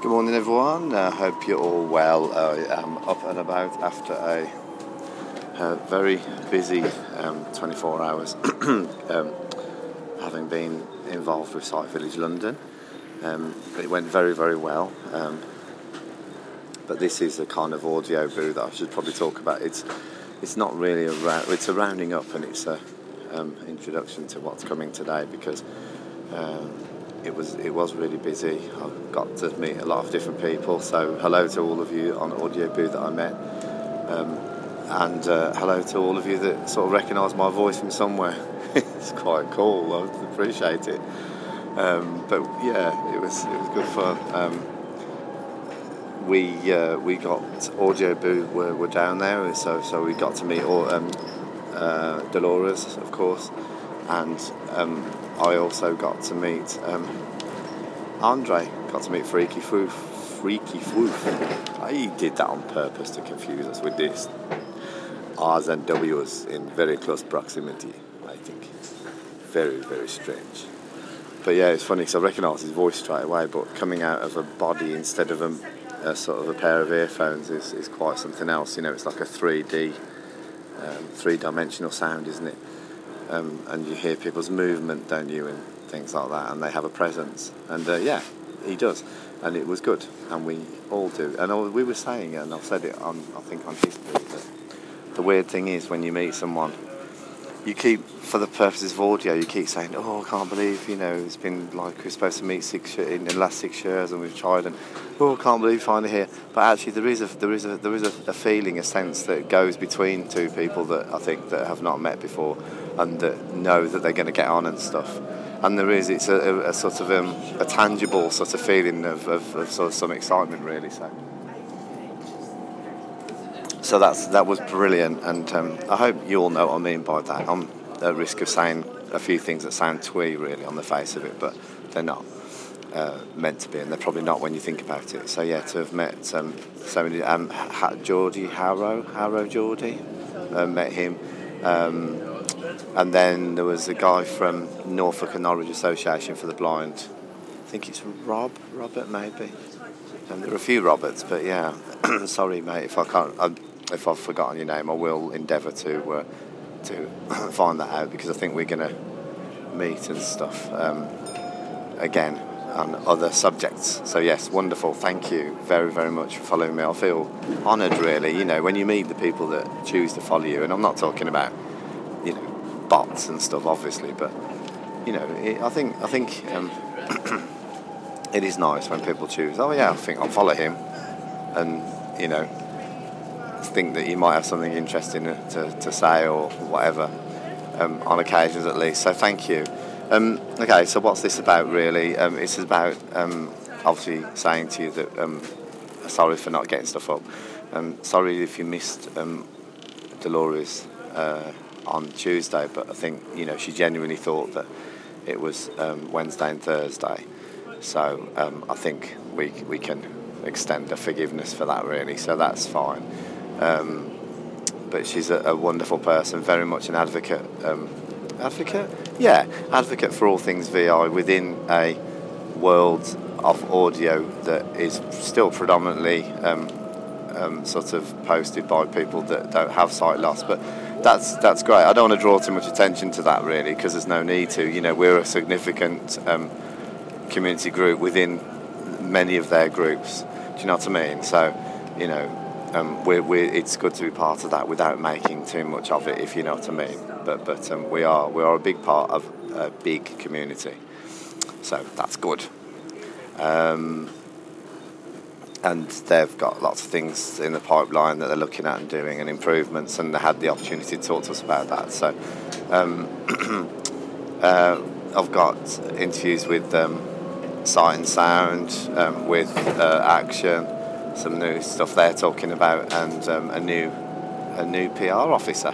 Good morning, everyone. I hope you're all well. I am up and about after a very busy 24 hours, having been involved with Sight Village London. It went very, very well. But this is a kind of audio boo that I should probably talk about. It's not really it's a rounding up, and it's a introduction to what's coming today, because it was really busy. I got to meet a lot of different people, so hello to all of you on Audio Boo that I met, and hello to all of you that sort of recognise my voice from somewhere. It's quite cool. I appreciate it. But yeah, it was good fun. We got Audio Boo were down there, so we got to meet Dolores, of course, and I also got to meet Andre. Got to meet Freaky Foof. I did that on purpose to confuse us with this R's and W's in very close proximity. I think very, very strange. But yeah, it's funny because I recognised his voice straight away, but coming out of a body instead of a sort of a pair of earphones is quite something else. You know, it's like a 3D-dimensional sound, isn't it? And you hear people's movement, don't you, and things like that, and they have a presence. And yeah, he does, and it was good, and we all do. And we were saying, and I've said it I think on history, that the weird thing is when you meet someone, you keep, for the purposes of audio, you keep saying, "Oh, I can't believe, it's been like we're supposed to meet in the last 6 years, and we've tried, and oh, I can't believe finally here." But actually, there is a feeling, a sense that goes between two people that I think that have not met before, and that know that they're going to get on and stuff. And it's a sort of a tangible sort of feeling of sort of some excitement, really. So that was brilliant, and I hope you all know what I mean by that. I'm at risk of saying a few things that sound twee, really, on the face of it, but they're not meant to be, and they're probably not when you think about it. So yeah, to have met so many, Geordie Harrow Geordie, met him, and then there was a guy from Norfolk and Norwich Association for the Blind. I think it's Robert maybe. There are a few Roberts, but yeah, sorry mate if if I've forgotten your name. I will endeavour to find that out, because I think we're going to meet and stuff again on other subjects. So yes, wonderful. Thank you very, very much for following me. I feel honoured, really. When you meet the people that choose to follow you, and I'm not talking about bots and stuff, obviously, but I think it is nice when people choose. Oh yeah, I think I'll follow him, and think that you might have something interesting to say or whatever, on occasions at least. So thank you. Okay, so what's this about really? It's about obviously saying to you that sorry for not getting stuff up. Sorry if you missed Dolores on Tuesday, but I think she genuinely thought that it was Wednesday and Thursday. So I think we can extend a forgiveness for that, really. So that's fine. But she's a wonderful person, very much an advocate. Advocate for all things VI within a world of audio that is still predominantly sort of posted by people that don't have sight loss. But that's great. I don't want to draw too much attention to that, really, because there's no need to. We're a significant community group within many of their groups. Do you know what I mean? So, it's good to be part of that without making too much of it, if you know what I mean. But we are a big part of a big community, so that's good. And they've got lots of things in the pipeline that they're looking at and doing, and improvements, and they had the opportunity to talk to us about that. So I've got interviews with Sight and Sound, with Action, some new stuff they're talking about, and a new PR officer,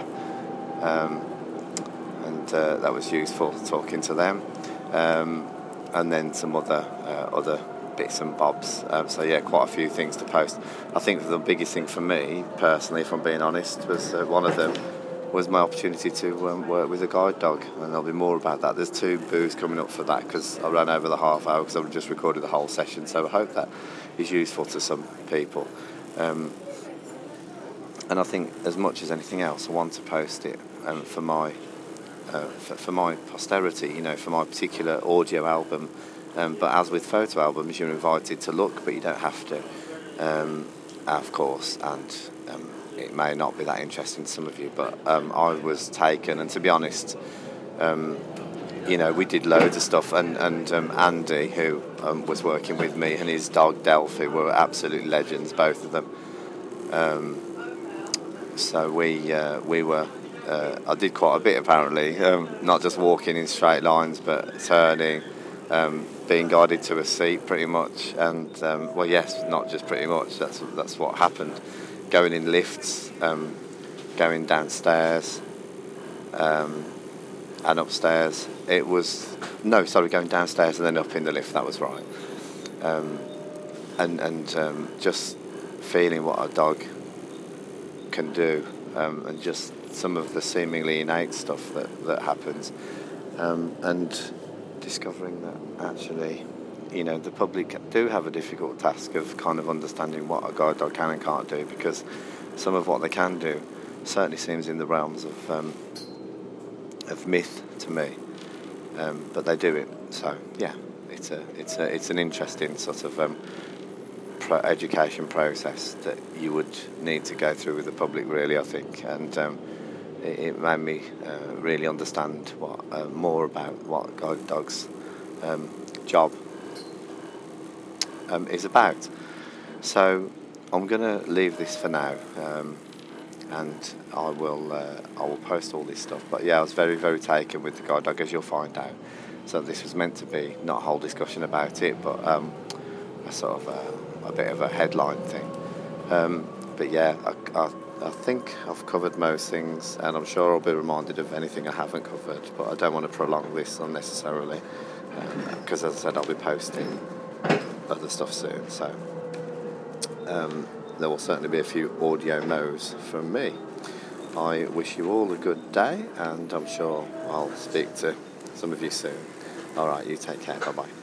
and that was useful talking to them, and then some other bits and bobs. So yeah, quite a few things to post. I think the biggest thing for me personally, if I'm being honest, was one of them was my opportunity to work with a guide dog, and there'll be more about that. There's 2 booths coming up for that because I ran over the half hour because I've just recorded the whole session, so I hope that is useful to some people. And I think, as much as anything else, I want to post it for my posterity, for my particular audio album. But as with photo albums, you're invited to look, but you don't have to, of course. And it may not be that interesting to some of you, but I was taken. And to be honest, we did loads of stuff. And Andy, who was working with me, and his dog Delphi were absolute legends, both of them. So we were. I did quite a bit apparently, not just walking in straight lines, but turning, being guided to a seat pretty much, and yes, not just pretty much. That's what happened. Going in lifts, going downstairs, and upstairs. Going downstairs and then up in the lift. That was right. And just feeling what a dog can do, and just some of the seemingly innate stuff that happens, and discovering that actually, the public do have a difficult task of kind of understanding what a guide dog can and can't do, because some of what they can do certainly seems in the realms of myth to me, but they do it. So yeah, it's an interesting sort of education process that you would need to go through with the public, really, I think, and it made me really understand more about what guide dogs' job is about. So I'm going to leave this for now, and I will post all this stuff. But yeah, I was very, very taken with the guide dog, as you'll find out. So this was meant to be not a whole discussion about it, but a sort of a bit of a headline thing. But yeah, I think I've covered most things, and I'm sure I'll be reminded of anything I haven't covered, but I don't want to prolong this unnecessarily, because as I said, I'll be posting other stuff soon, so there will certainly be a few audio no's from me. I wish you all a good day, and I'm sure I'll speak to some of you soon. Alright, you take care, bye-bye.